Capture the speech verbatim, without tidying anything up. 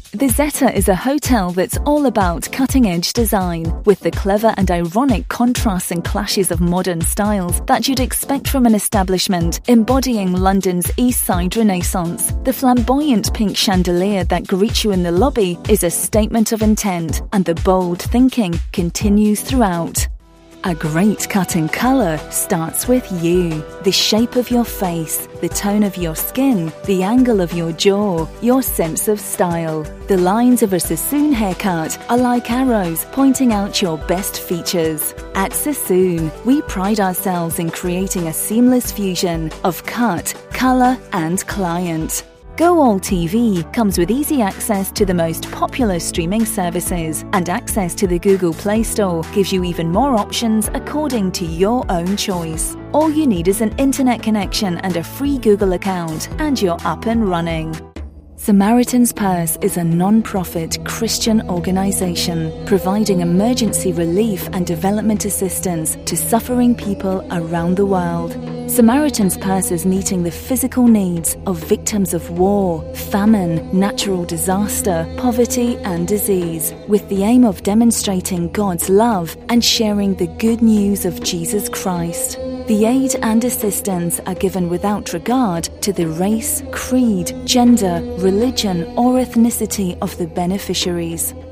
The Zeta is a hotel that's all about cutting-edge design, with the clever and ironic contrasts and clashes of modern styles that you'd expect from an establishment embodying London's East Side Renaissance. The flamboyant pink chandelier that greets you in the lobby is a statement of intent, and the bold thinking continues throughout. A great cut in colour starts with you. The shape of your face, the tone of your skin, the angle of your jaw, your sense of style. The lines of a Sassoon haircut are like arrows pointing out your best features. At Sassoon, we pride ourselves in creating a seamless fusion of cut, colour and client. Go All T V comes with easy access to the most popular streaming services, and access to the Google Play Store gives you even more options according to your own choice. All you need is an internet connection and a free Google account, and you're up and running. Samaritan's Purse is a non-profit Christian organisation providing emergency relief and development assistance to suffering people around the world. Samaritan's Purse is meeting the physical needs of victims of war, famine, natural disaster, poverty and disease, with the aim of demonstrating God's love and sharing the good news of Jesus Christ. The aid and assistance are given without regard to the race, creed, gender, religion or ethnicity of the beneficiaries.